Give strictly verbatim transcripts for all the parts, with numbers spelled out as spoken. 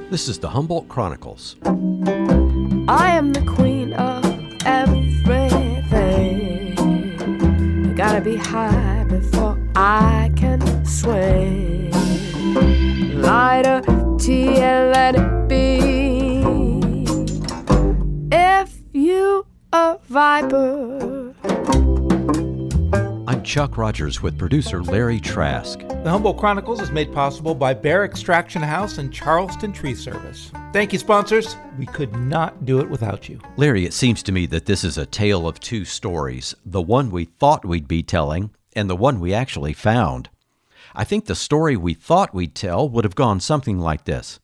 This is the Humboldt Chronicles. I am the queen of everything. I gotta be high before I can sway. Light a tea and let it be. If you a viper. I'm Chuck Rogers with producer Larry Trask. The Humboldt Chronicles is made possible by Bear Extraction House and Charleston Tree Service. Thank you, sponsors. We could not do it without you. Larry, it seems to me that this is a tale of two stories, the one we thought we'd be telling and the one we actually found. I think the story we thought we'd tell would have gone something like this.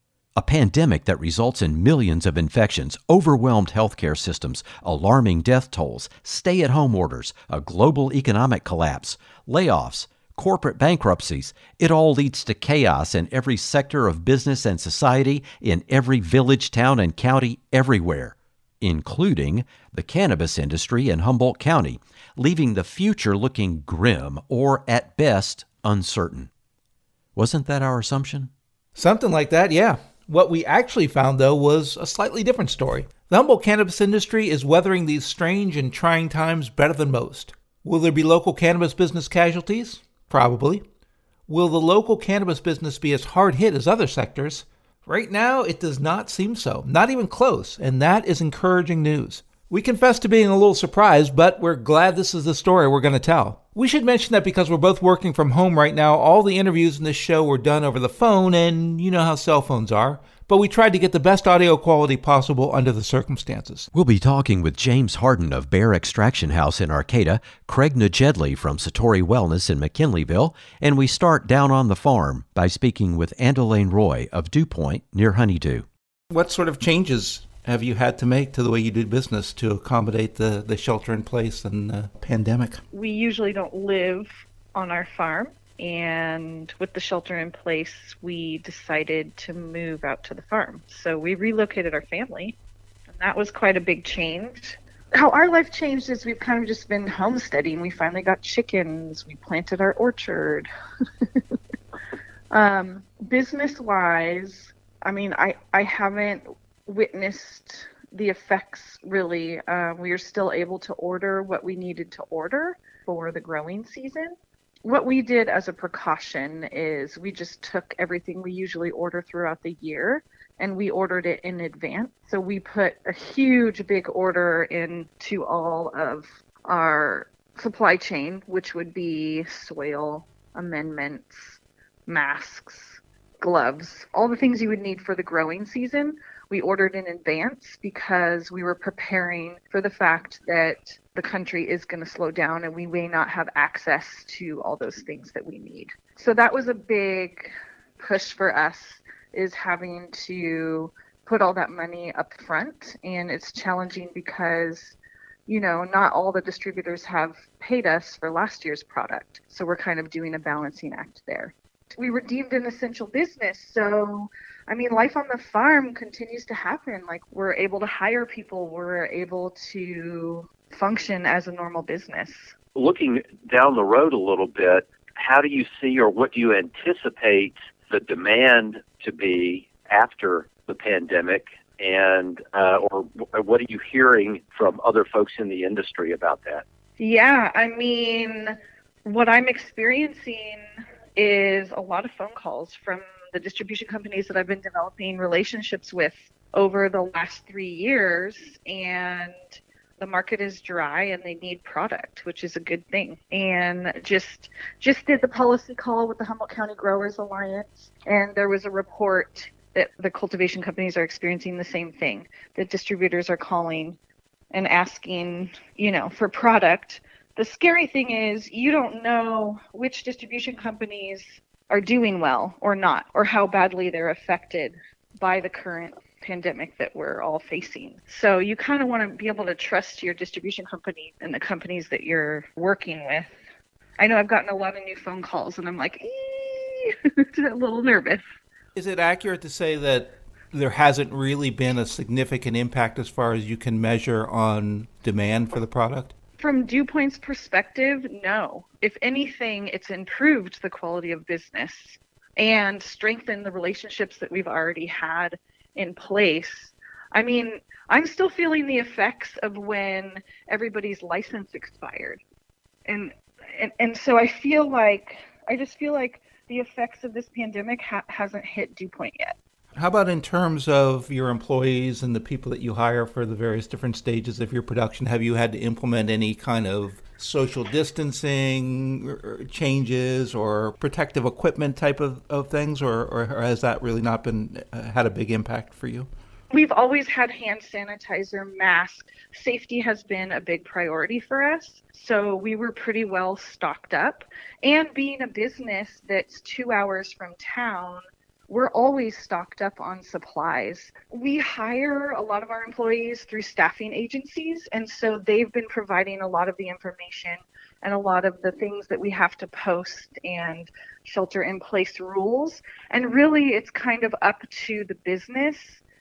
A pandemic that results in millions of infections, overwhelmed healthcare systems, alarming death tolls, stay-at-home orders, a global economic collapse, layoffs, corporate bankruptcies. It all leads to chaos in every sector of business and society, in every village, town, and county, everywhere, including the cannabis industry in Humboldt County, leaving the future looking grim or, at best, uncertain. Wasn't that our assumption? Something like that, yeah. What we actually found, though, was a slightly different story. The Humboldt cannabis industry is weathering these strange and trying times better than most. Will there be local cannabis business casualties? Probably. Will the local cannabis business be as hard hit as other sectors? Right now, it does not seem so. Not even close, and that is encouraging news. We confess to being a little surprised, but we're glad this is the story we're going to tell. We should mention that because we're both working from home right now, all the interviews in this show were done over the phone, and you know how cell phones are. But we tried to get the best audio quality possible under the circumstances. We'll be talking with James Harden of Bear Extraction House in Arcata, Craig Najedli from Satori Wellness in McKinleyville, and we start down on the farm by speaking with Andelaine Roy of Dew Point near Honeydew. What sort of changes have you had to make to the way you do business to accommodate the, the shelter in place and the pandemic? We usually don't live on our farm, and with the shelter in place, we decided to move out to the farm. So we relocated our family, and that was quite a big change. How our life changed is we've kind of just been homesteading. We finally got chickens. We planted our orchard. um, business-wise, I mean, I, I haven't witnessed the effects really. Uh, we are still able to order what we needed to order for the growing season. What we did as a precaution is we just took everything we usually order throughout the year and we ordered it in advance. So we put a huge big order into all of our supply chain, which would be soil amendments, masks, gloves, all the things you would need for the growing season. We ordered in advance because we were preparing for the fact that the country is going to slow down and we may not have access to all those things that we need. So that was a big push for us, is having to put all that money up front. And it's challenging because, you know, not all the distributors have paid us for last year's product. So we're kind of doing a balancing act there. We were deemed an essential business, so I mean, life on the farm continues to happen. Like, we're able to hire people. We're able to function as a normal business. Looking down the road a little bit, how do you see, or what do you anticipate the demand to be after the pandemic? And uh, or what are you hearing from other folks in the industry about that? Yeah, I mean, what I'm experiencing is a lot of phone calls from the distribution companies that I've been developing relationships with over the last three years, and the market is dry and they need product, which is a good thing. And just just did the policy call with the Humboldt County Growers Alliance, and there was a report that the cultivation companies are experiencing the same thing. The distributors are calling and asking, you know, for product. The scary thing is you don't know which distribution companies are doing well or not, or how badly they're affected by the current pandemic that we're all facing. So you kind of want to be able to trust your distribution company and the companies that you're working with. I know I've gotten a lot of new phone calls and I'm like, ee, a little nervous. Is it accurate to say that there hasn't really been a significant impact as far as you can measure on demand for the product? From Dew Point's perspective, no. If anything, it's improved the quality of business. and strengthen the relationships that we've already had in place. I mean, I'm still feeling the effects of when everybody's license expired. And and, and so I feel like, I just feel like the effects of this pandemic ha- hasn't hit Dew Point yet. How about in terms of your employees and the people that you hire for the various different stages of your production? Have you had to implement any kind of social distancing changes or protective equipment type of, of things, or, or has that really not been uh, had a big impact for you? We've always had hand sanitizer, masks. Safety has been a big priority for us. So we were pretty well stocked up. And being a business that's two hours from town, we're always stocked up on supplies. We hire a lot of our employees through staffing agencies, and so they've been providing a lot of the information and a lot of the things that we have to post and shelter in place rules. And really, it's kind of up to the business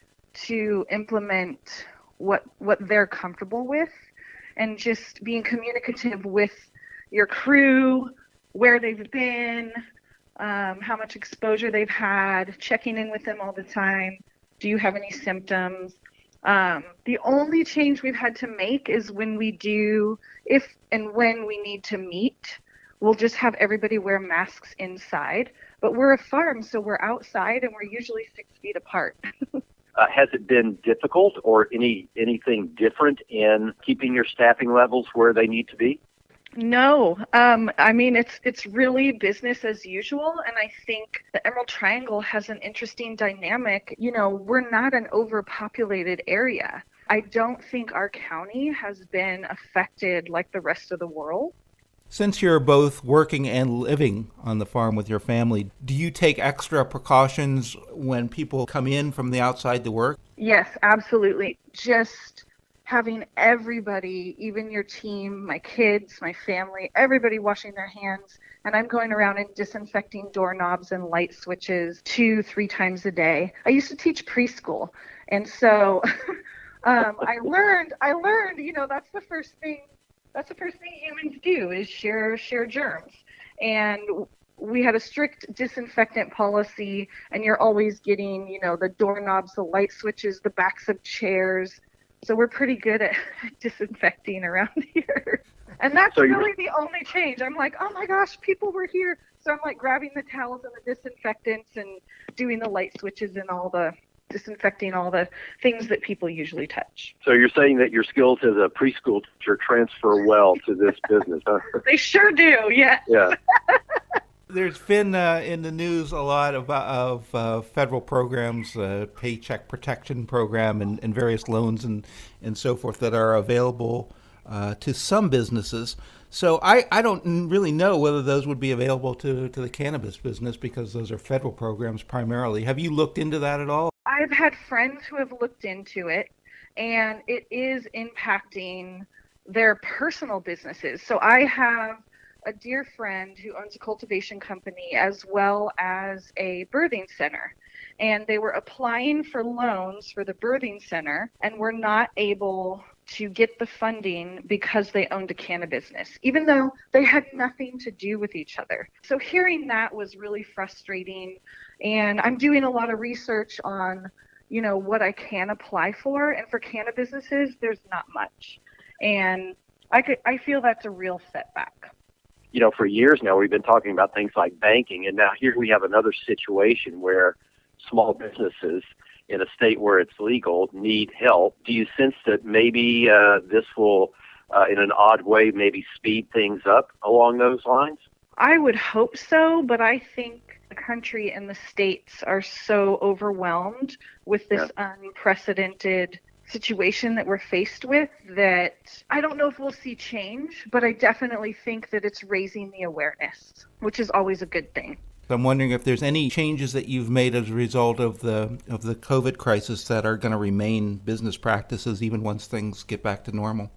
to implement what what they're comfortable with, and just being communicative with your crew, where they've been, Um, how much exposure they've had, checking in with them all the time. Do you have any symptoms? Um, the only change we've had to make is when we do, if and when we need to meet, we'll just have everybody wear masks inside. But we're a farm, so we're outside and we're usually six feet apart. Uh, has it been difficult or any anything different in keeping your staffing levels where they need to be? No, um, I mean, it's it's really business as usual. And I think the Emerald Triangle has an interesting dynamic. You know, we're not an overpopulated area. I don't think our county has been affected like the rest of the world. Since you're both working and living on the farm with your family, do you take extra precautions when people come in from the outside to work? Yes, absolutely. Just having everybody, even your team, my kids, my family, everybody washing their hands. And I'm going around and disinfecting doorknobs and light switches two, three times a day. I used to teach preschool. And so um, I learned, I learned, you know, that's the first thing, that's the first thing humans do is share, share germs. And we had a strict disinfectant policy, and you're always getting, you know, the doorknobs, the light switches, the backs of chairs. So we're pretty good at disinfecting around here. And that's so really the only change. I'm like, oh my gosh, people were here. So I'm like grabbing the towels and the disinfectants and doing the light switches and all the disinfecting all the things that people usually touch. So you're saying that your skills as a preschool teacher transfer well to this business, huh? They sure do, yes. Yeah. There's been uh, in the news a lot of, of uh, federal programs, uh, Paycheck Protection Program, and, and various loans and, and so forth that are available uh, to some businesses. So I, I don't really know whether those would be available to, to the cannabis business because those are federal programs primarily. Have you looked into that at all? I've had friends who have looked into it, and it is impacting their personal businesses. So I have a dear friend who owns a cultivation company as well as a birthing center. And they were applying for loans for the birthing center and were not able to get the funding because they owned a cannabis business, even though they had nothing to do with each other. So hearing that was really frustrating. And I'm doing a lot of research on, you know, what I can apply for. And for cannabis businesses, there's not much. And I could, I feel that's a real setback. You know, for years now, we've been talking about things like banking, and now here we have another situation where small businesses in a state where it's legal need help. Do you sense that maybe uh, this will, uh, in an odd way, maybe speed things up along those lines? I would hope so, but I think the country and the states are so overwhelmed with this yeah. unprecedented situation that we're faced with that I don't know if we'll see change, but I definitely think that it's raising the awareness, which is always a good thing. I'm wondering if there's any changes that you've made as a result of the of the COVID crisis that are going to remain business practices even once things get back to normal.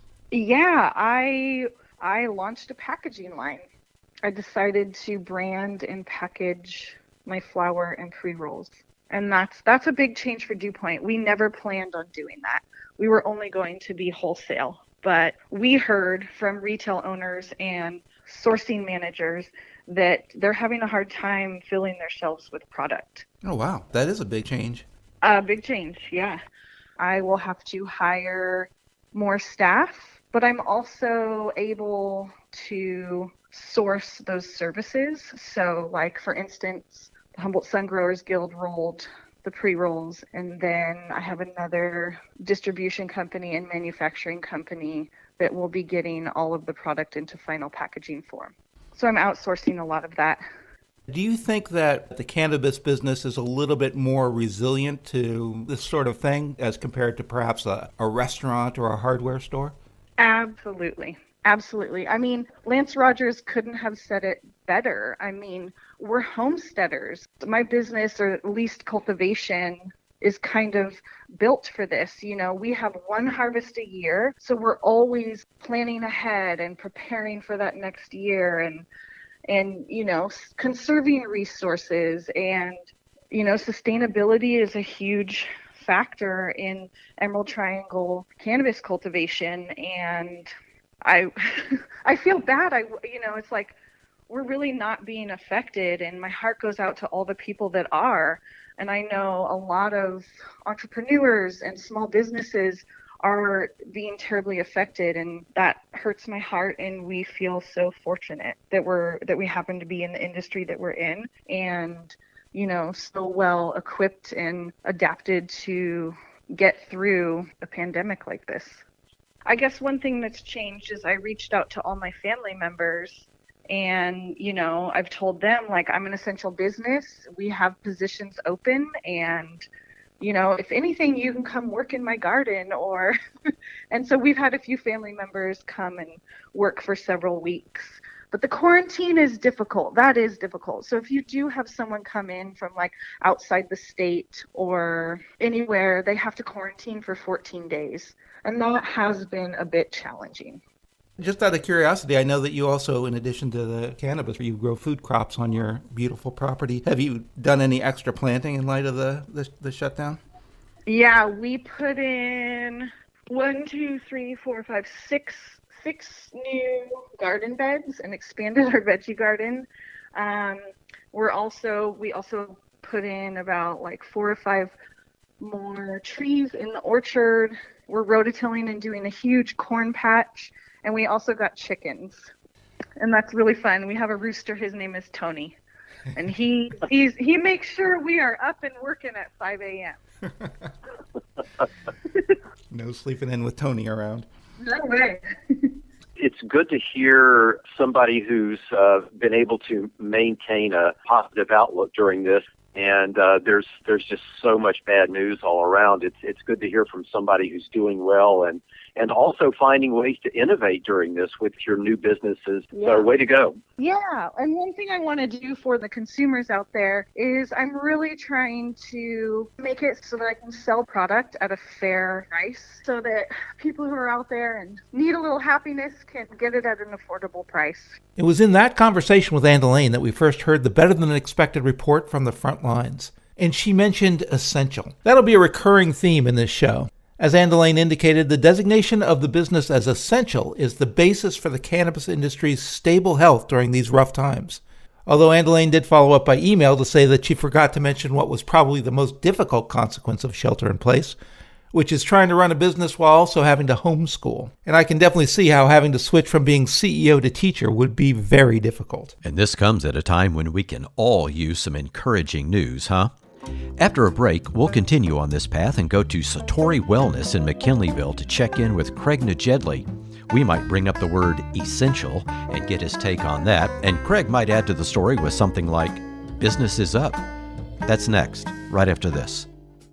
Yeah, I I launched a packaging line. I decided to brand and package my flower and pre-rolls. And that's that's a big change for Dew Point. We never planned on doing that. We were only going to be wholesale. But we heard from retail owners and sourcing managers that they're having a hard time filling their shelves with product. Oh, wow. That is a big change. A uh, big change, yeah. I will have to hire more staff, but I'm also able to source those services. So, like, for instance, the Humboldt Sun Growers Guild rolled the pre-rolls, and then I have another distribution company and manufacturing company that will be getting all of the product into final packaging form. So I'm outsourcing a lot of that. Do you think that the cannabis business is a little bit more resilient to this sort of thing as compared to perhaps a, a restaurant or a hardware store? Absolutely. Absolutely. I mean, Lance Rogers couldn't have said it better. I mean, we're homesteaders. My business, or at least cultivation, is kind of built for this. You know, we have one harvest a year, so we're always planning ahead and preparing for that next year, and and you know, conserving resources, and you know, sustainability is a huge factor in Emerald Triangle cannabis cultivation. And I I feel bad. I you know, it's like we're really not being affected, and my heart goes out to all the people that are. And I know a lot of entrepreneurs and small businesses are being terribly affected, and that hurts my heart. And we feel so fortunate that we're that we happen to be in the industry that we're in, and you know, so well equipped and adapted to get through a pandemic like this. I guess one thing that's changed is I reached out to all my family members. And, you know, I've told them, like, I'm an essential business. We have positions open. And, you know, if anything, you can come work in my garden. Or, and so we've had a few family members come and work for several weeks. But the quarantine is difficult. That is difficult. So if you do have someone come in from, like, outside the state or anywhere, they have to quarantine for fourteen days. And that has been a bit challenging. Just out of curiosity, I know that you also, in addition to the cannabis, you grow food crops on your beautiful property. Have you done any extra planting in light of the, the, the shutdown? Yeah, we put in one, two, three, four, five, six, six new garden beds and expanded our veggie garden. Um, we're also, we also put in about like four or five more trees in the orchard. We're rototilling and doing a huge corn patch. And we also got chickens, and that's really fun. We have a rooster. His name is Tony, and he he's, he makes sure we are up and working at five a.m. No sleeping in with Tony around. No way. It's good to hear somebody who's uh, been able to maintain a positive outlook during this. And uh, there's there's just so much bad news all around. It's it's good to hear from somebody who's doing well and, and also finding ways to innovate during this with your new businesses. Yeah. So way to go. Yeah, and one thing I want to do for the consumers out there is I'm really trying to make it so that I can sell product at a fair price so that people who are out there and need a little happiness can get it at an affordable price. It was in that conversation with Ann Delane that we first heard the better-than-expected report from the front lines. And she mentioned essential. That'll be a recurring theme in this show. As Ann Delane indicated, the designation of the business as essential is the basis for the cannabis industry's stable health during these rough times. Although Ann Delane did follow up by email to say that she forgot to mention what was probably the most difficult consequence of shelter in place, which is trying to run a business while also having to homeschool. And I can definitely see how having to switch from being C E O to teacher would be very difficult. And this comes at a time when we can all use some encouraging news, huh? After a break, we'll continue on this path and go to Satori Wellness in McKinleyville to check in with Craig Najedli. We might bring up the word essential and get his take on that, and Craig might add to the story with something like, business is up. That's next, right after this.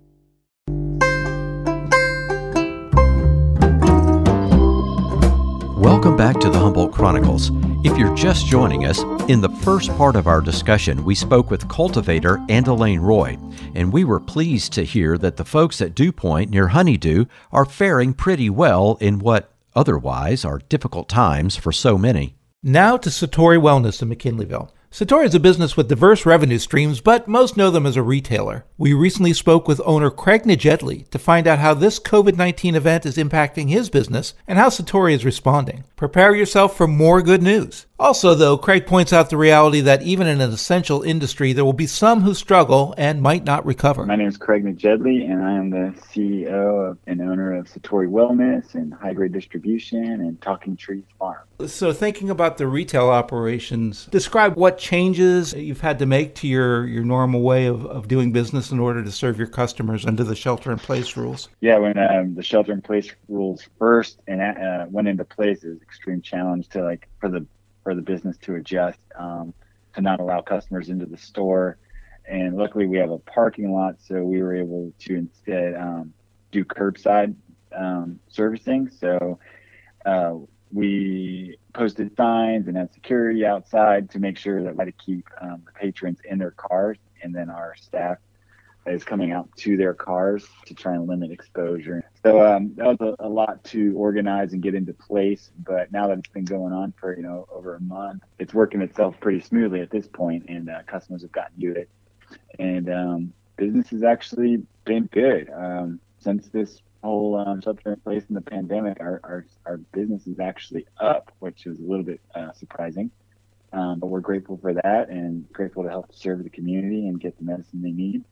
Welcome back to the Humboldt Chronicles. If you're just joining us, in the first part of our discussion, we spoke with cultivator Ann Delane Roy, and we were pleased to hear that the folks at Dew Point near Honeydew are faring pretty well in what otherwise are difficult times for so many. Now to Satori Wellness in McKinleyville. Satori is a business with diverse revenue streams, but most know them as a retailer. We recently spoke with owner Craig Najedli to find out how this covid nineteen event is impacting his business and how Satori is responding. Prepare yourself for more good news. Also, though, Craig points out the reality that even in an essential industry, there will be some who struggle and might not recover. My name is Craig Najedli, and I am the C E O of, and owner of Satori Wellness and High Grade Distribution and Talking Trees Farm. So thinking about the retail operations, describe what changes you've had to make to your, your normal way of, of doing business in order to serve your customers under the shelter-in-place rules. Yeah, when um, the shelter-in-place rules first and uh, went into place, it was an extreme challenge to like for the for the business to adjust, um, to not allow customers into the store. And luckily we have a parking lot, so we were able to instead um, do curbside um, servicing. So uh, we posted signs and had security outside to make sure that we had to keep um, the patrons in their cars, and then our staff is coming out to their cars to try and limit exposure. So um, that was a, a lot to organize and get into place. But now that it's been going on for, you know, over a month, it's working itself pretty smoothly at this point, and uh, customers have gotten to it. And um, business has actually been good. Um, since this whole um, shelter in place in the pandemic, our, our, our business is actually up, which is a little bit uh, surprising. Um, but we're grateful for that and grateful to help serve the community and get the medicine they need.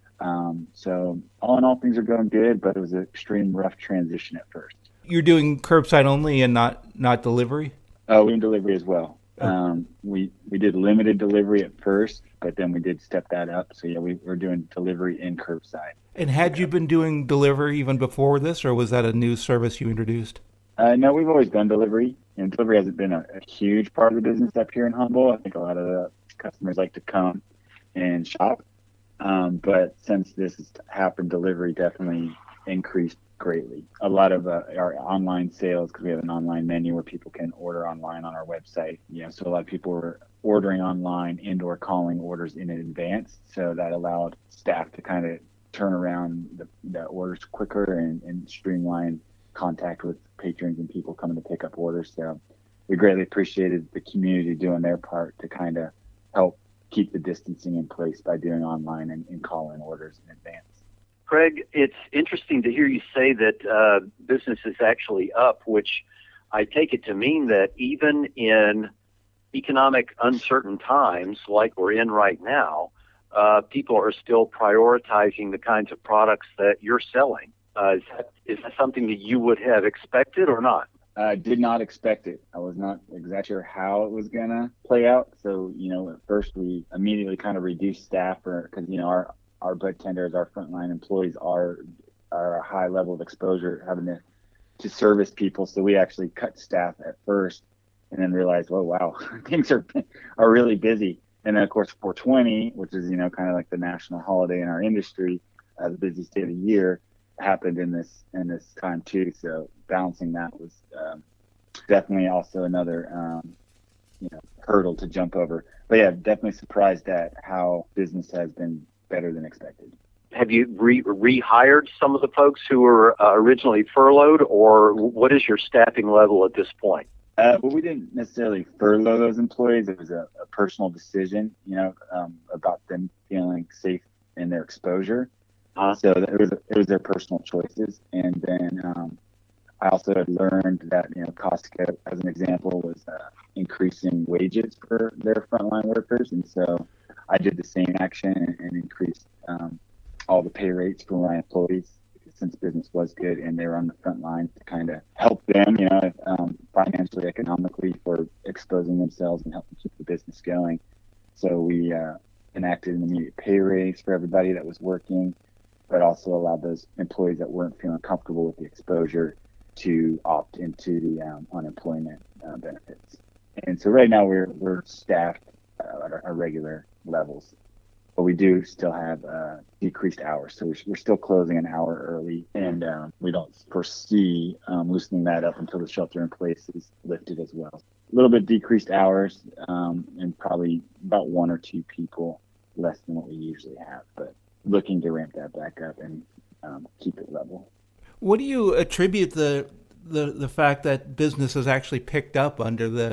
Um, so all in all, things are going good, but it was an extreme rough transition at first. You're doing curbside only and not, not delivery? Oh, we do delivery as well. Um, we, we did limited delivery at first, but then we did step that up. So yeah, we, we're doing delivery and curbside. And had you been doing delivery even before this, or was that a new service you introduced? Uh, no, we've always done delivery, and delivery hasn't been a, a huge part of the business up here in Humboldt. I think a lot of the customers like to come and shop. Um, but since this has happened, delivery definitely increased greatly. A lot of uh, our online sales, because we have an online menu where people can order online on our website. You know, so a lot of people were ordering online and or calling orders in advance. So that allowed staff to kind of turn around the, the orders quicker and, and streamline contact with patrons and people coming to pick up orders. So we greatly appreciated the community doing their part to kind of help keep the distancing in place by doing online and, and calling orders in advance. Craig, it's interesting to hear you say that uh, business is actually up, which I take it to mean that even in economic uncertain times like we're in right now, uh, people are still prioritizing the kinds of products that you're selling. Uh, is that, is that something that you would have expected or not? I did not expect it. I was not exactly sure how it was going to play out. So, you know, at first we immediately kind of reduced staff because, you know, our, our bud tenders, our frontline employees are, are a high level of exposure having to, to service people. So we actually cut staff at first and then realized, oh, wow, things are, are really busy. And then, of course, four twenty, which is, you know, kind of like the national holiday in our industry, uh, the busiest day of the year, happened in this in this time too. So balancing that was um, definitely also another um, you know hurdle to jump over. But yeah, definitely surprised at how business has been better than expected. Have you re- rehired some of the folks who were uh, originally furloughed, or what is your staffing level at this point? Uh, well, we didn't necessarily furlough those employees. It was a, a personal decision, you know, um, about them feeling safe in their exposure. Uh, so it was it was their personal choices. And then um, I also had learned that, you know, Costco, as an example, was uh, increasing wages for their frontline workers. And so I did the same action and, and increased um, all the pay rates for my employees since business was good and they were on the front line to kind of help them, you know, um, financially, economically for exposing themselves and helping keep the business going. So we uh, enacted an immediate pay raise for everybody that was working, but also allowed those employees that weren't feeling comfortable with the exposure to opt into the um, unemployment uh, benefits. And so right now we're we're staffed uh, at our, our regular levels, but we do still have uh, decreased hours. So we're, we're still closing an hour early, and um, we don't foresee um, loosening that up until the shelter in place is lifted as well. A little bit decreased hours um, and probably about one or two people less than what we usually have, but looking to ramp that back up and um, keep it level. What do you attribute the, the the fact that business has actually picked up under the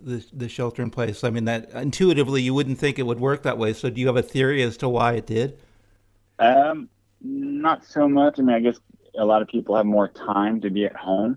the, the shelter in place? I mean, that intuitively you wouldn't think it would work that way. So do you have a theory as to why it did? Um, not so much. I mean, I guess a lot of people have more time to be at home.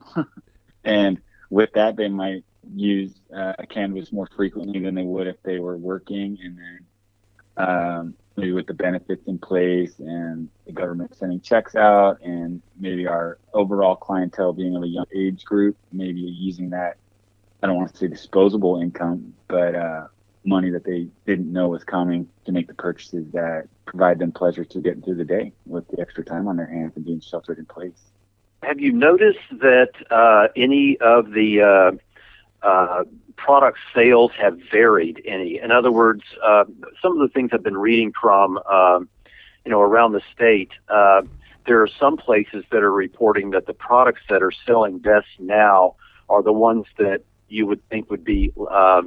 And with that, they might use uh, cannabis more frequently than they would if they were working. And then um, maybe with the benefits in place and the government sending checks out and maybe our overall clientele being of a young age group, maybe using that, I don't want to say disposable income, but uh, money that they didn't know was coming to make the purchases that provide them pleasure to get through the day with the extra time on their hands and being sheltered in place. Have you noticed that uh, any of the uh, uh, product sales have varied any? In other words, uh, some of the things I've been reading from, um, you know, around the state, uh, there are some places that are reporting that the products that are selling best now are the ones that you would think would be uh,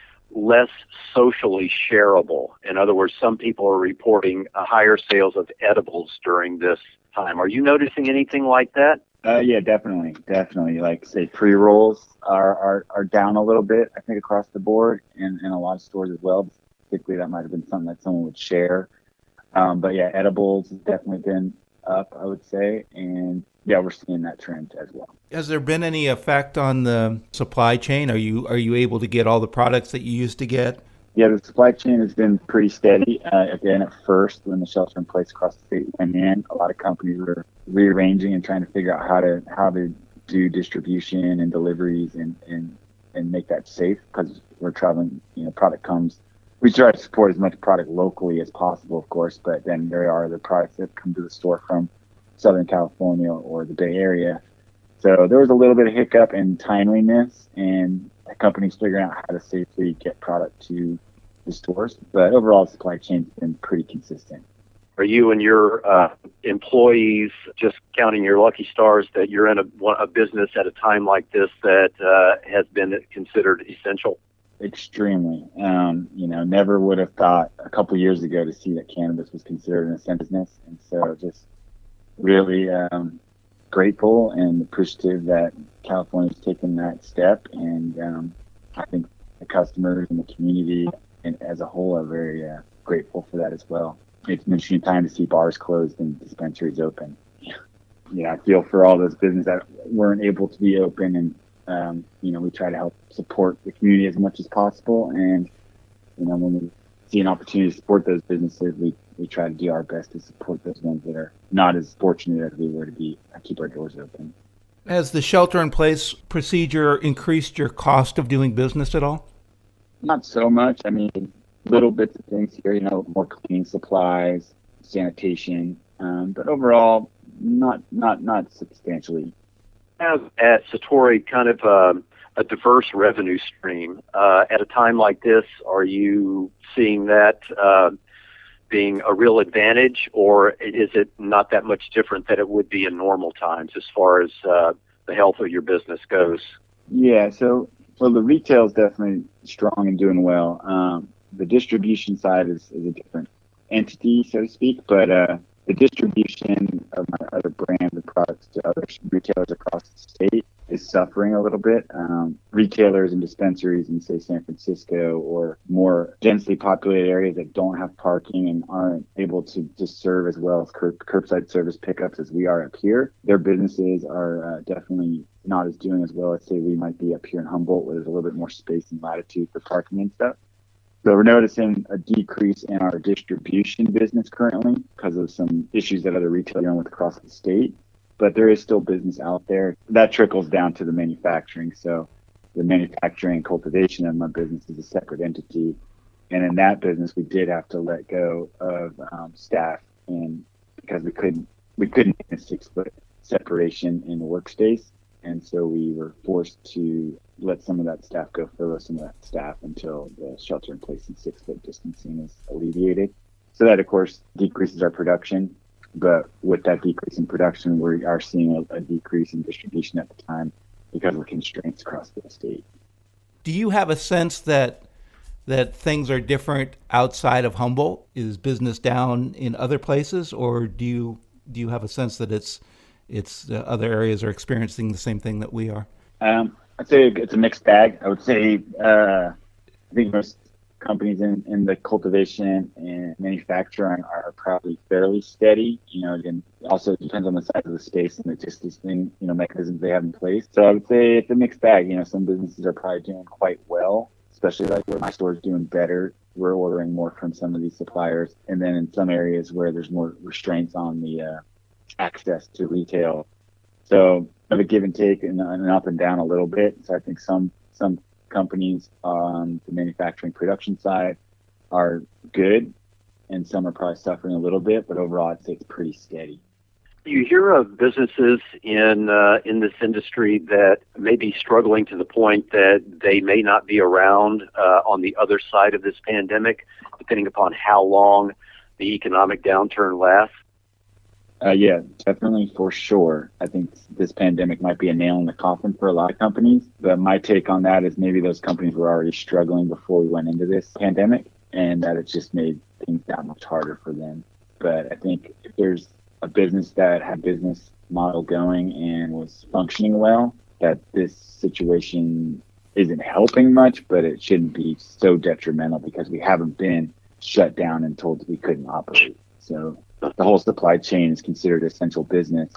less socially shareable. In other words, some people are reporting a higher sales of edibles during this time. Are you noticing anything like that? Uh, yeah, definitely, definitely. Like, say, pre-rolls are, are, are down a little bit, I think, across the board, and in a lot of stores as well. Particularly, that might have been something that someone would share. Um, but yeah, edibles has definitely been up, I would say, and yeah, we're seeing that trend as well. Has there been any effect on the supply chain? Are you are you able to get all the products that you used to get? Yeah, the supply chain has been pretty steady. Uh, again, at first, when the shelter in place across the state went in, a lot of companies were rearranging and trying to figure out how to how to do distribution and deliveries and and, and make that safe, because we're traveling. You know, product comes. We try to support as much product locally as possible, of course, but then there are the products that come to the store from Southern California or the Bay Area. So there was a little bit of hiccup in timeliness and the companies figuring out how to safely get product to the stores. But overall, the supply chain's been pretty consistent. Are you and your uh, employees just counting your lucky stars that you're in a, a business at a time like this that uh, has been considered essential? Extremely. Um, you know, never would have thought a couple of years ago to see that cannabis was considered an essential business. And so just really um, grateful and appreciative that California's taken that step. And um, I think the customers and the community and as a whole are very uh, grateful for that as well. It's an interesting time to see bars closed and dispensaries open. You know, I feel for all those businesses that weren't able to be open, and um, you know, we try to help support the community as much as possible. And you know, when we see an opportunity to support those businesses, we we try to do our best to support those ones that are not as fortunate as we were to be. I keep our doors open. Has the shelter-in-place procedure increased your cost of doing business at all? Not so much. I mean, little bits of things here, you know, more cleaning supplies, sanitation, um, but overall, not not not substantially. Have at Satori kind of um, a diverse revenue stream. Uh, at a time like this, are you seeing that uh, being a real advantage, or is it not that much different than it would be in normal times as far as uh, the health of your business goes? Yeah, so well, the retail is definitely strong and doing well. Um, the distribution side is, is a different entity, so to speak, but uh, the distribution of my other brands and products to other retailers across the state is suffering a little bit. Um, retailers and dispensaries in, say, San Francisco or more densely populated areas that don't have parking and aren't able to just serve as well as curb, curbside service pickups as we are up here, their businesses are uh, definitely not as doing as well as, say, we might be up here in Humboldt, where there's a little bit more space and latitude for parking and stuff. So we're noticing a decrease in our distribution business currently because of some issues that other retailers are dealing with across the state. But there is still business out there. That trickles down to the manufacturing. So the manufacturing and cultivation of my business is a separate entity. And in that business, we did have to let go of um, staff, and because we couldn't we couldn't get a six foot separation in the workspace. And so we were forced to let some of that staff go, furlough some of that staff until the shelter in place and six foot distancing is alleviated. So that, of course, decreases our production. But with that decrease in production, we are seeing a, a decrease in distribution at the time because of constraints across the state. Do you have a sense that that things are different outside of Humboldt? Is business down in other places, or do you do you have a sense that it's it's uh, other areas are experiencing the same thing that we are? Um, I'd say it's a mixed bag. I would say uh, I think most companies in, in the cultivation and manufacturing are probably fairly steady. You know, again, also depends on the size of the space and the distancing, you know, mechanisms they have in place. So I would say it's a mixed bag. You know, some businesses are probably doing quite well, especially like where my store is doing better. We're ordering more from some of these suppliers. And then in some areas where there's more restraints on the uh, access to retail. So of a give and take and an up and down a little bit. So I think some some companies on the manufacturing production side are good, and some are probably suffering a little bit. But overall, I'd say it's pretty steady. You hear of businesses in uh, in this industry that may be struggling to the point that they may not be around uh, on the other side of this pandemic, depending upon how long the economic downturn lasts. Uh, yeah, definitely for sure. I think this pandemic might be a nail in the coffin for a lot of companies. But my take on that is maybe those companies were already struggling before we went into this pandemic, and that it's just made things that much harder for them. But I think if there's a business that had business model going and was functioning well, that this situation isn't helping much, but it shouldn't be so detrimental because we haven't been shut down and told we couldn't operate. So the whole supply chain is considered essential business,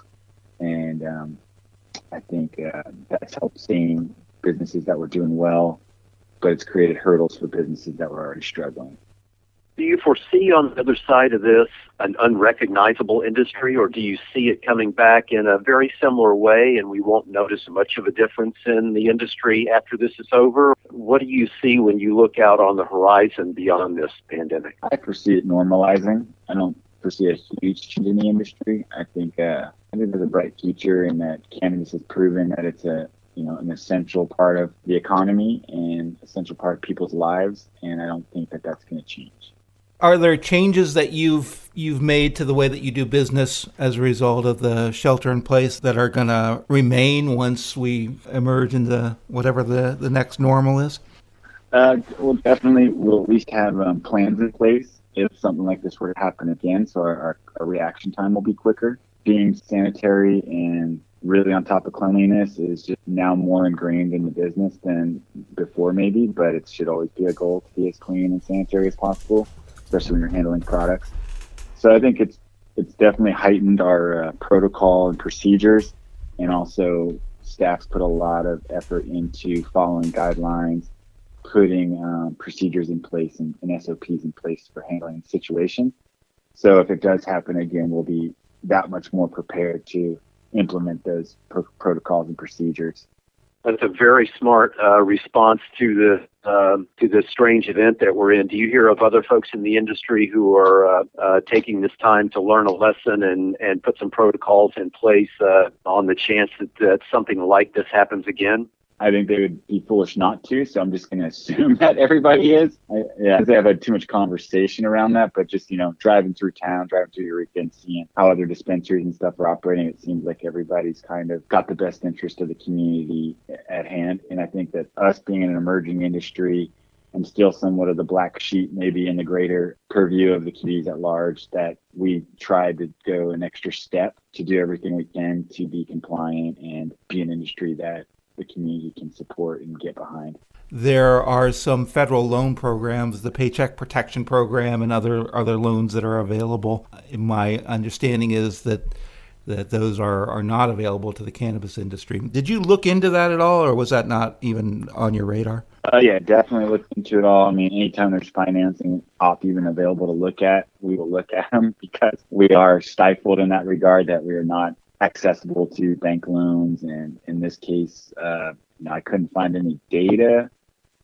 and um, I think uh, that's helped seeing businesses that were doing well, but it's created hurdles for businesses that were already struggling. Do you foresee on the other side of this an unrecognizable industry, or do you see it coming back in a very similar way and we won't notice much of a difference in the industry after this is over? What do you see when you look out on the horizon beyond this pandemic? I foresee it normalizing. I don't foresee a huge change in the industry. I think uh, I think there's a bright future in that cannabis has proven that it's a you know an essential part of the economy and essential part of people's lives, and I don't think that that's going to change. Are there changes that you've you've made to the way that you do business as a result of the shelter in place that are going to remain once we emerge into whatever the, the next normal is? Uh, well, definitely we'll at least have um, plans in place if something like this were to happen again, so our, our, our reaction time will be quicker. Being sanitary and really on top of cleanliness is just now more ingrained in the business than before maybe, but it should always be a goal to be as clean and sanitary as possible, especially when you're handling products. So I think it's it's definitely heightened our uh, protocol and procedures, and also staff's put a lot of effort into following guidelines, putting um, procedures in place and, and S O Ps in place for handling the situation. So if it does happen again, we'll be that much more prepared to implement those pro- protocols and procedures. That's a very smart uh, response to the uh, to this strange event that we're in. Do you hear of other folks in the industry who are uh, uh, taking this time to learn a lesson and, and put some protocols in place uh, on the chance that, that something like this happens again? I think they would be foolish not to, so I'm just going to assume that everybody is. I, yeah, I've had too much conversation around that, but just, you know, driving through town, driving through Eureka and seeing how other dispensaries and stuff are operating, it seems like everybody's kind of got the best interest of the community at hand. And I think that us being an emerging industry and still somewhat of the black sheep maybe in the greater purview of the communities at large, that we tried to go an extra step to do everything we can to be compliant and be an industry that the community can support and get behind. There are some federal loan programs, the Paycheck Protection Program and other other loans that are available. My understanding is that that those are, are not available to the cannabis industry. Did you look into that at all, or was that not even on your radar? Uh, yeah, definitely looked into it all. I mean, anytime there's financing op even available to look at, we will look at them because we are stifled in that regard, that we are not accessible to bank loans. And in this case, uh, you know, I couldn't find any data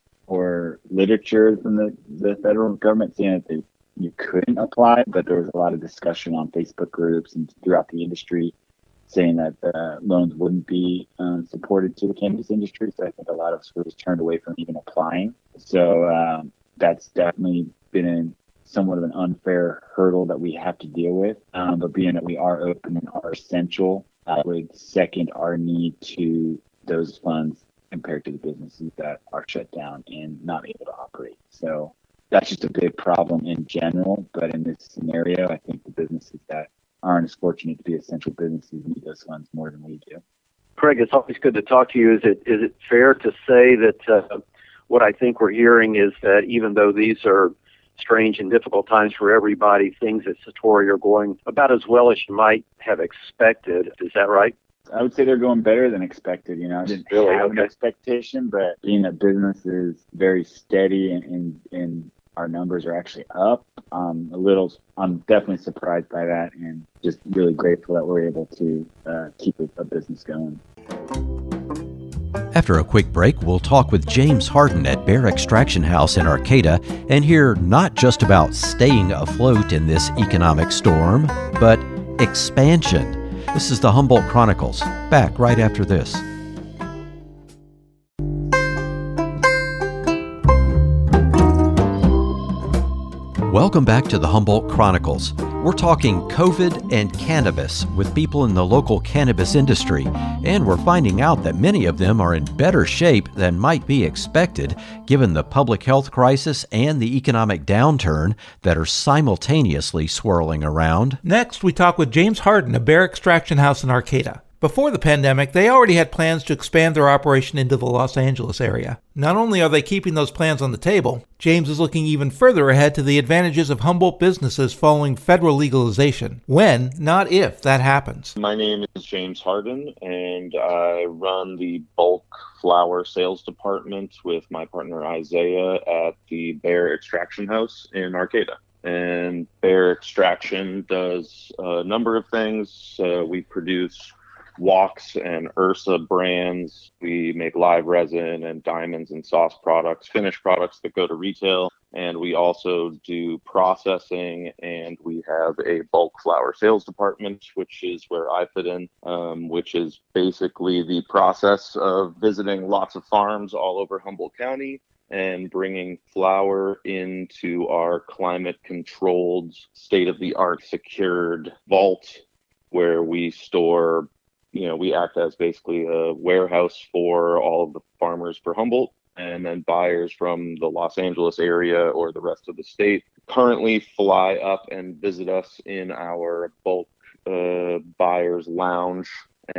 or literature from the, the federal government saying that they, you couldn't apply, but there was a lot of discussion on Facebook groups and throughout the industry saying that uh, loans wouldn't be uh, supported to the cannabis industry. So I think a lot of us were just turned away from even applying. So um, that's definitely been in somewhat of an unfair hurdle that we have to deal with. Um, but being that we are open and are essential, I would second our need to those funds compared to the businesses that are shut down and not able to operate. So that's just a big problem in general. But in this scenario, I think the businesses that aren't as fortunate to be essential businesses need those funds more than we do. Craig, it's always good to talk to you. Is it is it fair to say that uh, what I think we're hearing is that even though these are strange and difficult times for everybody, things at Satori are going about as well as you might have expected. Is that right? I would say they're going better than expected. You know, I didn't Really? have an Okay. expectation, but being a business is very steady and, and, and our numbers are actually up. Um, a little, I'm definitely surprised by that and just really grateful that we're able to uh, keep a, a business going. After a quick break, we'll talk with James Harden at Bear Extraction House in Arcata and hear not just about staying afloat in this economic storm, but expansion. This is the Humboldt Chronicles. Back right after this. Welcome back to the Humboldt Chronicles. We're talking COVID and cannabis with people in the local cannabis industry, and we're finding out that many of them are in better shape than might be expected given the public health crisis and the economic downturn that are simultaneously swirling around. Next, we talk with James Harden of Bear Extraction House in Arcata. Before the pandemic, they already had plans to expand their operation into the Los Angeles area. Not only are they keeping those plans on the table, James is looking even further ahead to the advantages of Humboldt businesses following federal legalization. When, not if, that happens. My name is James Harden, and I run the bulk flower sales department with my partner Isaiah at the Bear Extraction House in Arcata. And Bear Extraction does a number of things. Uh, we produce Wax and Ursa brands. We make live resin and diamonds and sauce products, finished products that go to retail. And we also do processing, and we have a bulk flower sales department, which is where I fit in, um, which is basically the process of visiting lots of farms all over Humboldt County and bringing flower into our climate-controlled, state-of-the-art, secured vault where we store. You know, we act as basically a warehouse for all of the farmers for Humboldt, and then buyers from the Los Angeles area or the rest of the state currently fly up and visit us in our bulk uh, buyers lounge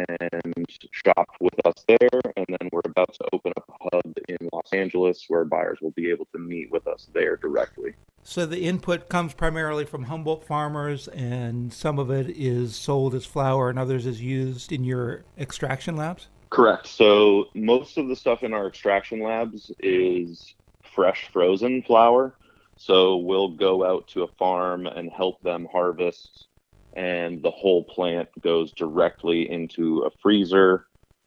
and shop with us there. And then we're about to open up a hub in Los Angeles where buyers will be able to meet with us there directly. So the input comes primarily from Humboldt farmers, and some of it is sold as flour and others is used in your extraction labs? Correct. So most of the stuff in our extraction labs is fresh frozen flower. So we'll go out to a farm and help them harvest, and the whole plant goes directly into a freezer,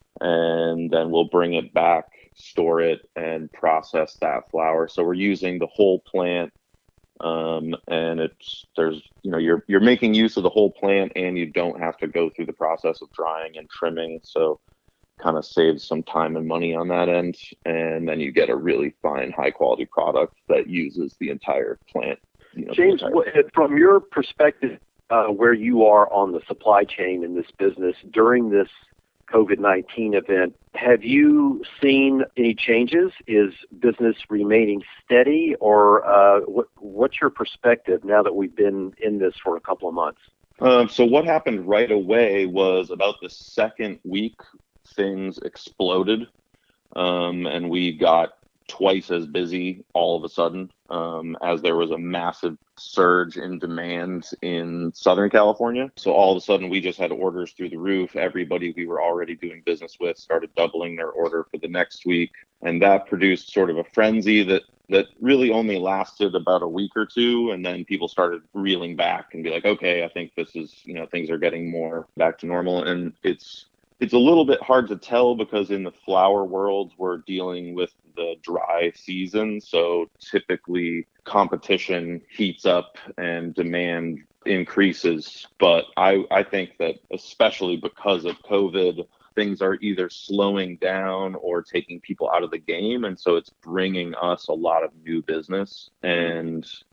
and then we'll bring it back, store it, and process that flower. So we're using the whole plant. Um, and it's, there's, you know, you're, you're making use of the whole plant, and you don't have to go through the process of drying and trimming. So kind of saves some time and money on that end. And then you get a really fine, high quality product that uses the entire plant. You know, James, entire- what- from your perspective, uh, where you are on the supply chain in this business during this COVID nineteen event, have you seen any changes? Is business remaining steady, or uh, what, what's your perspective now that we've been in this for a couple of months? Um, so what happened right away was about the second week, things exploded, um, and we got twice as busy all of a sudden, um, as there was a massive surge in demand in Southern California. So all of a sudden we just had orders through the roof. Everybody we were already doing business with started doubling their order for the next week. And that produced sort of a frenzy that, that really only lasted about a week or two. And then people started reeling back and be like, okay, I think this is, you know, things are getting more back to normal. And it's, It's a little bit hard to tell because in the flower world, we're dealing with the dry season. So typically competition heats up and demand increases. But I, I think that especially because of COVID, things are either slowing down or taking people out of the game. And so it's bringing us a lot of new business. And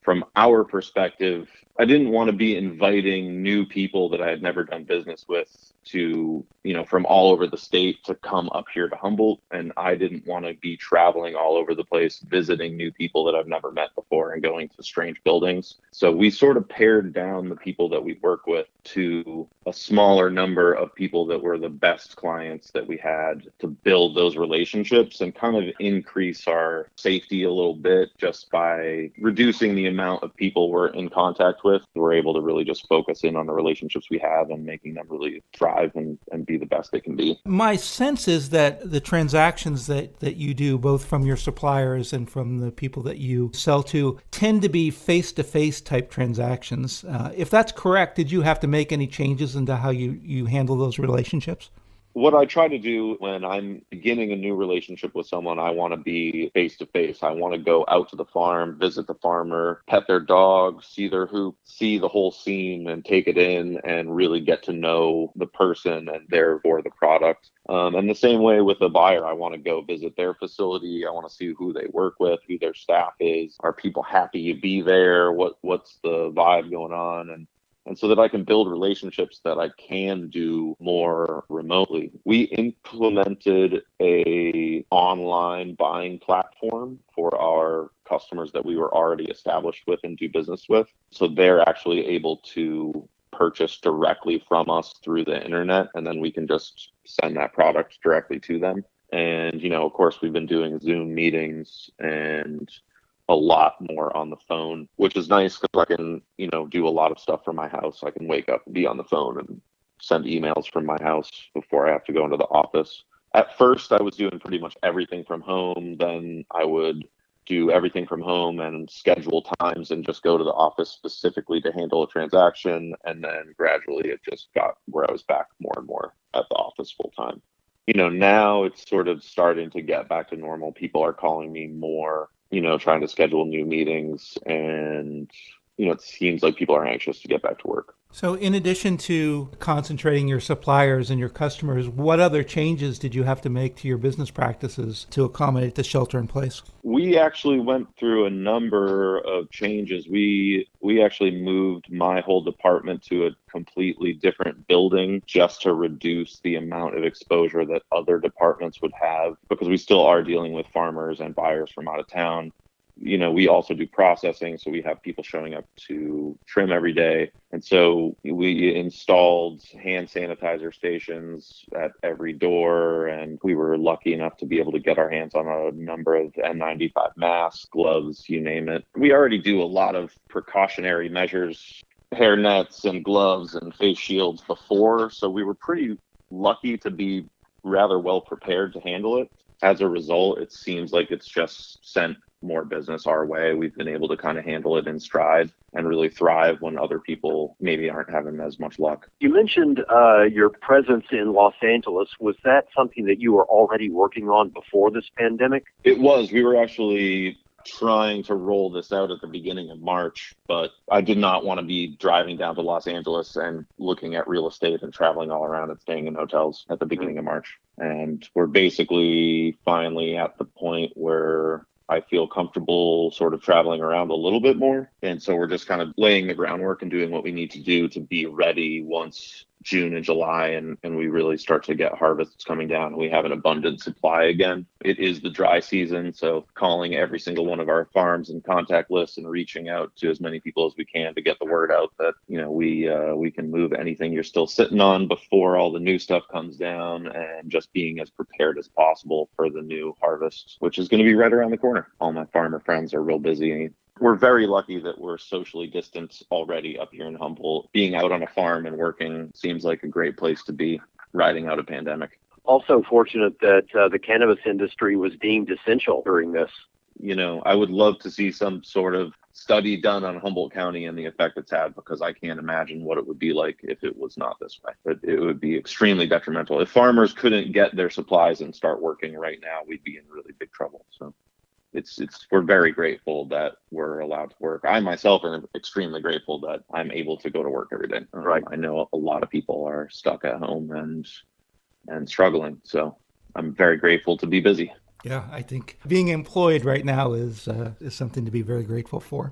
from our perspective, I didn't want to be inviting new people that I had never done business with to, you know, from all over the state to come up here to Humboldt. And I didn't want to be traveling all over the place, visiting new people that I've never met before and going to strange buildings. So we sort of pared down the people that we work with to a smaller number of people that were the best clients that we had to build those relationships and kind of increase our safety a little bit just by reducing the amount of people we're in contact with. We're able to really just focus in on the relationships we have and making them really thrive and, and be the best they can be. My sense is that the transactions that, that you do, both from your suppliers and from the people that you sell to, tend to be face-to-face type transactions. Uh, if that's correct, did you have to make any changes into how you, you handle those relationships? What I try to do when I'm beginning a new relationship with someone, I want to be face to face. I want to go out to the farm, visit the farmer, pet their dog, see their hoop, see the whole scene and take it in and really get to know the person and therefore the product. Um, and the same way with the buyer, I want to go visit their facility. I want to see who they work with, who their staff is. Are people happy to be there? What What's the vibe going on? And And so that I can build relationships that I can do more remotely. We implemented a online buying platform for our customers that we were already established with and do business with. So they're actually able to purchase directly from us through the internet, and then we can just send that product directly to them. And, you know, of course, we've been doing Zoom meetings and a lot more on the phone, which is nice because I can, you know, do a lot of stuff from my house. I can wake up and be on the phone and send emails from my house before I have to go into the office. At first, I was doing pretty much everything from home. Then I would do everything from home and schedule times and just go to the office specifically to handle a transaction. And then gradually it just got where I was back more and more at the office full time. You know, now it's sort of starting to get back to normal. People are calling me more, you know, trying to schedule new meetings, and, you know, it seems like people are anxious to get back to work. So in addition to concentrating your suppliers and your customers, what other changes did you have to make to your business practices to accommodate the shelter in place? We actually went through a number of changes. We we actually moved my whole department to a completely different building just to reduce the amount of exposure that other departments would have, because we still are dealing with farmers and buyers from out of town. You know, we also do processing, so we have people showing up to trim every day. And so we installed hand sanitizer stations at every door, and we were lucky enough to be able to get our hands on a number of N ninety-five masks, gloves, you name it. We already do a lot of precautionary measures, hair nets and gloves and face shields before, so we were pretty lucky to be rather well prepared to handle it. As a result, it seems like it's just sent more business our way. We've been able to kind of handle it in stride and really thrive when other people maybe aren't having as much luck. You mentioned uh, your presence in Los Angeles. Was that something that you were already working on before this pandemic? It was. We were actually trying to roll this out at the beginning of March, but I did not want to be driving down to Los Angeles and looking at real estate and traveling all around and staying in hotels at the beginning of March. And we're basically finally at the point where I feel comfortable sort of traveling around a little bit more. And so we're just kind of laying the groundwork and doing what we need to do to be ready once June and July and, and we really start to get harvests coming down and we have an abundant supply again. It is the dry season, so calling every single one of our farms and contact lists and reaching out to as many people as we can to get the word out that, you know, we uh, we can move anything you're still sitting on before all the new stuff comes down, and just being as prepared as possible for the new harvest, which is going to be right around the corner. All my farmer friends are real busy. We're very lucky that we're socially distanced already up here in Humboldt. Being out on a farm and working seems like a great place to be, riding out a pandemic. Also fortunate that uh, the cannabis industry was deemed essential during this. You know, I would love to see some sort of study done on Humboldt County and the effect it's had, because I can't imagine what it would be like if it was not this way. But it would be extremely detrimental. If farmers couldn't get their supplies and start working right now, we'd be in really big trouble. So It's it's we're very grateful that we're allowed to work. I myself am extremely grateful that I'm able to go to work every day. Um, right. I know a lot of people are stuck at home and and struggling. So I'm very grateful to be busy. Yeah, I think being employed right now is uh, is something to be very grateful for.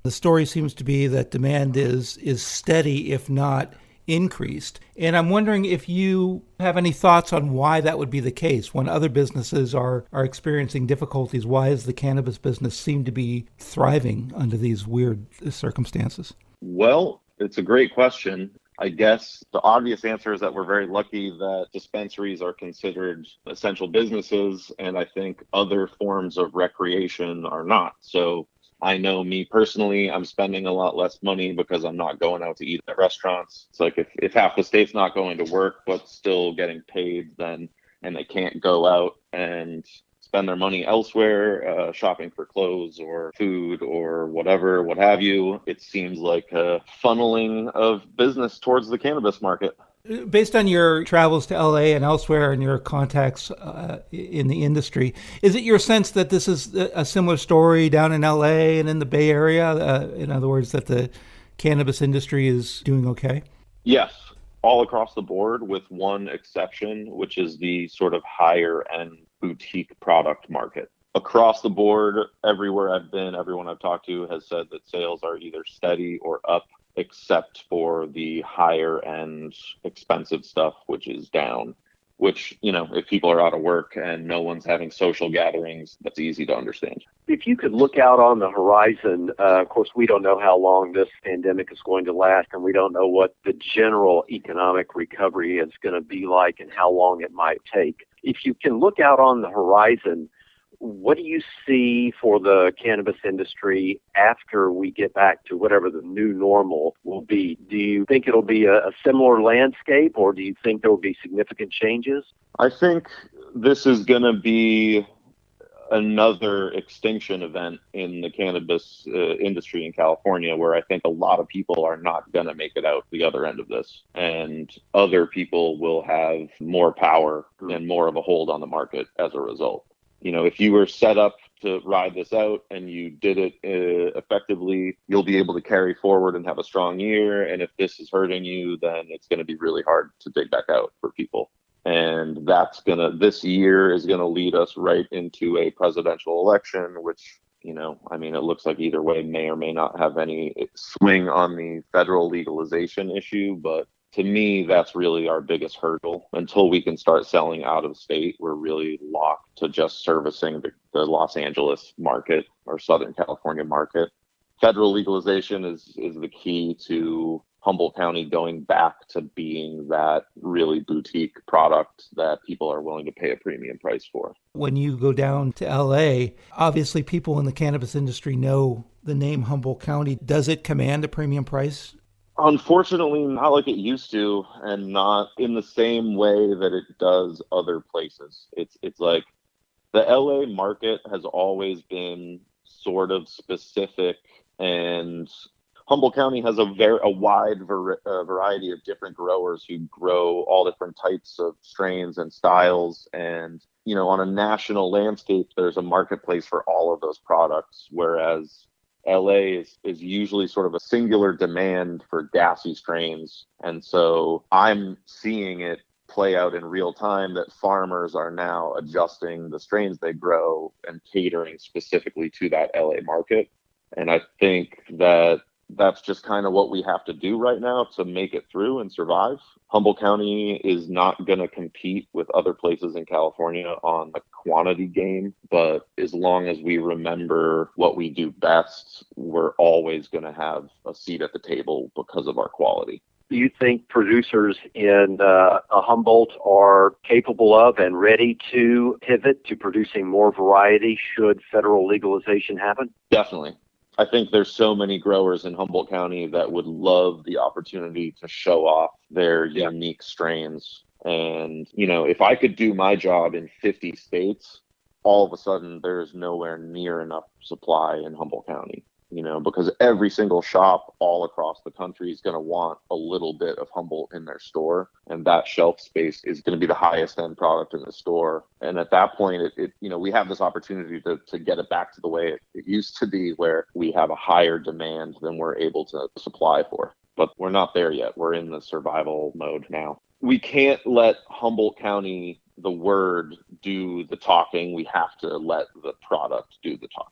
The story seems to be that demand is is steady, if not increased. And I'm wondering if you have any thoughts on why that would be the case. When other businesses are, are experiencing difficulties, why does the cannabis business seem to be thriving under these weird circumstances? Well, it's a great question. I guess the obvious answer is that we're very lucky that dispensaries are considered essential businesses, and I think other forms of recreation are not. So I know me personally, I'm spending a lot less money because I'm not going out to eat at restaurants. It's like if, if half the state's not going to work but still getting paid, then and they can't go out and spend their money elsewhere, uh, shopping for clothes or food or whatever, what have you, it seems like a funneling of business towards the cannabis market. Based on your travels to L A and elsewhere and your contacts uh, in the industry, is it your sense that this is a similar story down in L A and in the Bay Area? Uh, in other words, that the cannabis industry is doing okay? Yes, all across the board with one exception, which is the sort of higher end boutique product market. Across the board, everywhere I've been, everyone I've talked to has said that sales are either steady or up, except for the higher end expensive stuff, which is down, which, you know, if people are out of work and no one's having social gatherings, that's easy to understand. If you could look out on the horizon, uh, of course, we don't know how long this pandemic is going to last, and we don't know what the general economic recovery is going to be like and how long it might take. If you can look out on the horizon, what do you see for the cannabis industry after we get back to whatever the new normal will be? Do you think it'll be a, a similar landscape, or do you think there will be significant changes? I think this is going to be another extinction event in the cannabis uh, industry in California, where I think a lot of people are not going to make it out the other end of this, and other people will have more power and more of a hold on the market as a result. You know, if you were set up to ride this out and you did it uh, effectively, you'll be able to carry forward and have a strong year. And if this is hurting you, then it's going to be really hard to dig back out for people. And that's going to, this year is going to lead us right into a presidential election, which, you know, I mean, it looks like either way may or may not have any swing on the federal legalization issue. But to me, that's really our biggest hurdle. Until we can start selling out of state, we're really locked to just servicing the, the Los Angeles market or Southern California market. Federal legalization is, is the key to Humboldt County going back to being that really boutique product that people are willing to pay a premium price for. When you go down to L A, obviously people in the cannabis industry know the name Humboldt County. Does it command a premium price? Unfortunately, not like it used to, and not in the same way that it does other places. It's it's like the L A market has always been sort of specific, and Humboldt County has a very a wide ver- uh, variety of different growers who grow all different types of strains and styles. And, you know, on a national landscape, there's a marketplace for all of those products, whereas L A is, is usually sort of a singular demand for gassy strains. And so I'm seeing it play out in real time that farmers are now adjusting the strains they grow and catering specifically to that L A market. And I think that that's just kind of what we have to do right now to make it through and survive. Humboldt County is not going to compete with other places in California on the quantity game, but as long as we remember what we do best, we're always going to have a seat at the table because of our quality. Do you think producers in uh, Humboldt are capable of and ready to pivot to producing more variety should federal legalization happen? Definitely. I think there's so many growers in Humboldt County that would love the opportunity to show off their yeah. unique strains. And, you know, if I could do my job in fifty states, all of a sudden there's nowhere near enough supply in Humboldt County, you know, because every single shop all across the country is going to want a little bit of Humboldt in their store. And that shelf space is going to be the highest end product in the store. And at that point, it, it you know, we have this opportunity to, to get it back to the way it, it used to be, where we have a higher demand than we're able to supply for. But we're not there yet. We're in the survival mode now. We can't let Humboldt County, the word, do the talking. We have to let the product do the talking.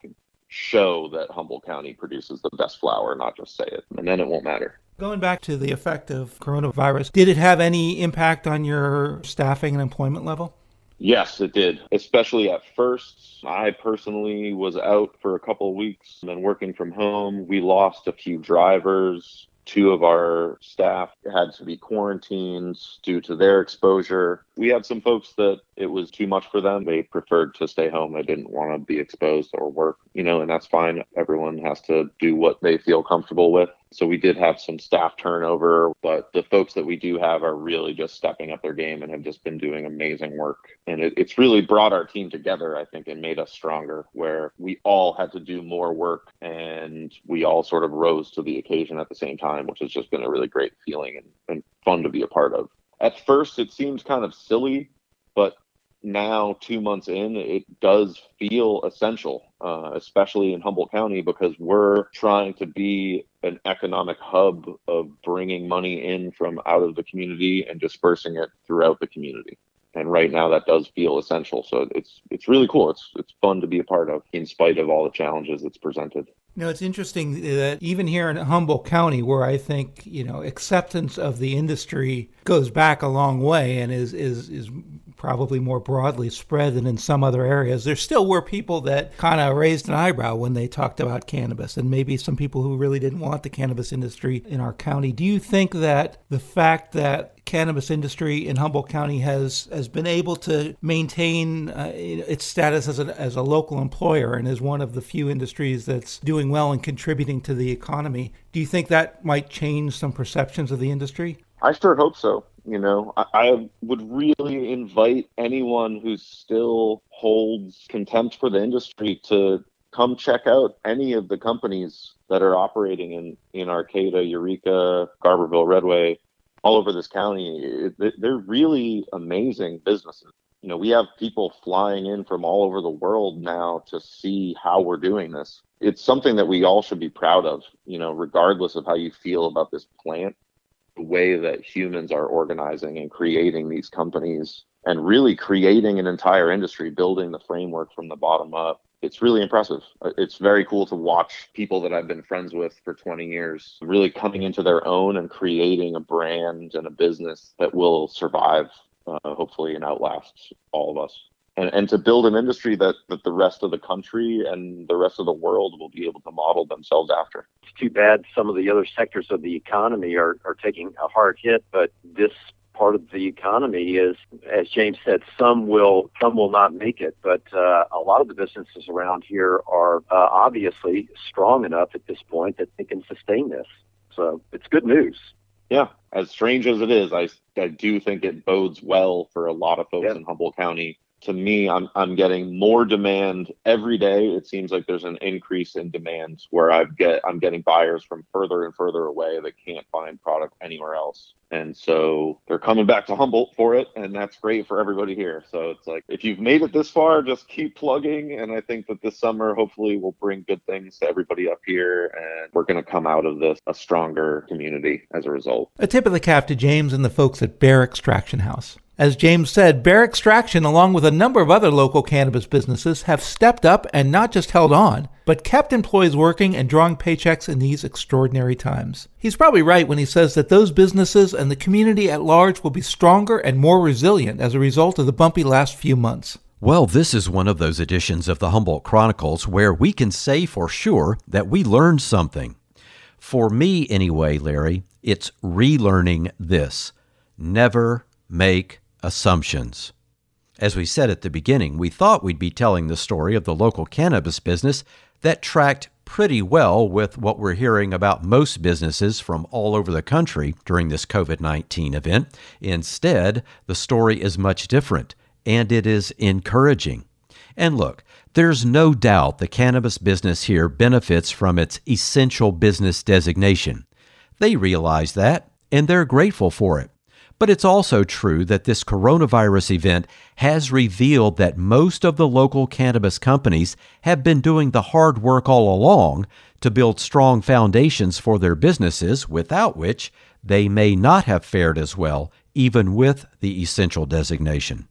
show that Humboldt County produces the best flower, not just say it, and then it won't matter. Going back to the effect of coronavirus, did it have any impact on your staffing and employment level? Yes, it did, especially at first. I personally was out for a couple of weeks and then working from home. We lost a few drivers. Two of our staff had to be quarantined due to their exposure. We had some folks that it was too much for them. They preferred to stay home. They didn't want to be exposed or work, you know, and that's fine. Everyone has to do what they feel comfortable with. So we did have some staff turnover, but the folks that we do have are really just stepping up their game and have just been doing amazing work. And it, it's really brought our team together, I think, and made us stronger, where we all had to do more work and we all sort of rose to the occasion at the same time, which has just been a really great feeling and, and fun to be a part of. At first, it seems kind of silly, but now, two months in, it does feel essential, uh, especially in Humboldt County, because we're trying to be an economic hub of bringing money in from out of the community and dispersing it throughout the community. And right now, that does feel essential. So it's it's really cool. It's it's fun to be a part of, in spite of all the challenges it's presented. You know, it's interesting that even here in Humboldt County, where I think, you know, acceptance of the industry goes back a long way and is is is probably more broadly spread than in some other areas, there still were people that kind of raised an eyebrow when they talked about cannabis, and maybe some people who really didn't want the cannabis industry in our county. Do you think that the fact that cannabis industry in Humboldt County has has been able to maintain uh, its status as a, as a local employer and is one of the few industries that's doing well and contributing to the economy, do you think that might change some perceptions of the industry? I sure hope so. You know, I, I would really invite anyone who still holds contempt for the industry to come check out any of the companies that are operating in, in Arcata, Eureka, Garberville, Redway, all over this county. They're really amazing businesses. You know, we have people flying in from all over the world now to see how we're doing this. It's something that we all should be proud of, you know, regardless of how you feel about this plant. The way that humans are organizing and creating these companies and really creating an entire industry, building the framework from the bottom up. It's really impressive. It's very cool to watch people that I've been friends with for twenty years really coming into their own and creating a brand and a business that will survive, uh, hopefully, and outlast all of us. And, and to build an industry that, that the rest of the country and the rest of the world will be able to model themselves after. It's too bad some of the other sectors of the economy are, are taking a hard hit, but this part of the economy is, as James said, some will some will not make it, but uh, a lot of the businesses around here are uh, obviously strong enough at this point that they can sustain this. So it's good news. Yeah, as strange as it is, I, I do think it bodes well for a lot of folks yeah. in Humboldt County. To me, I'm I'm getting more demand every day. It seems like there's an increase in demand where I get I'm getting buyers from further and further away that can't find product anywhere else. And so they're coming back to Humboldt for it, and that's great for everybody here. So it's like, if you've made it this far, just keep plugging. And I think that this summer, hopefully, will bring good things to everybody up here, and we're going to come out of this a stronger community as a result. A tip of the cap to James and the folks at Bear Extraction House. As James said, Bear Extraction, along with a number of other local cannabis businesses, have stepped up and not just held on, but kept employees working and drawing paychecks in these extraordinary times. He's probably right when he says that those businesses and the community at large will be stronger and more resilient as a result of the bumpy last few months. Well, this is one of those editions of the Humboldt Chronicles where we can say for sure that we learned something. For me, anyway, Larry, it's relearning this. Never make assumptions. As we said at the beginning, we thought we'd be telling the story of the local cannabis business that tracked pretty well with what we're hearing about most businesses from all over the country during this covid nineteen event. Instead, the story is much different, and it is encouraging. And look, there's no doubt the cannabis business here benefits from its essential business designation. They realize that, and they're grateful for it. But it's also true that this coronavirus event has revealed that most of the local cannabis companies have been doing the hard work all along to build strong foundations for their businesses, without which they may not have fared as well, even with the essential designation.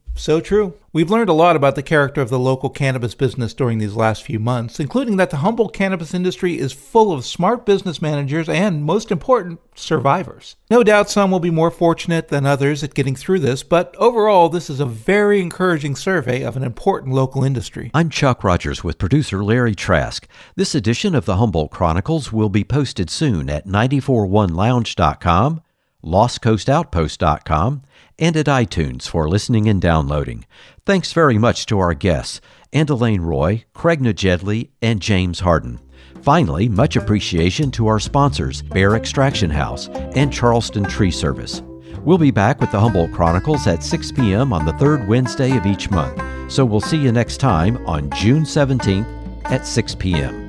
So true. We've learned a lot about the character of the local cannabis business during these last few months, including that the Humboldt cannabis industry is full of smart business managers and, most important, survivors. No doubt some will be more fortunate than others at getting through this, but overall, this is a very encouraging survey of an important local industry. I'm Chuck Rogers with producer Larry Trask. This edition of the Humboldt Chronicles will be posted soon at nine four one lounge dot com, lost coast outpost dot com, and at iTunes for listening and downloading. Thanks very much to our guests, Andelaine Roy, Craig Najedli, and James Harden. Finally, much appreciation to our sponsors, Bear Extraction House and Charleston Tree Service. We'll be back with the Humboldt Chronicles at six p.m. on the third Wednesday of each month, so we'll see you next time on June seventeenth at six p.m.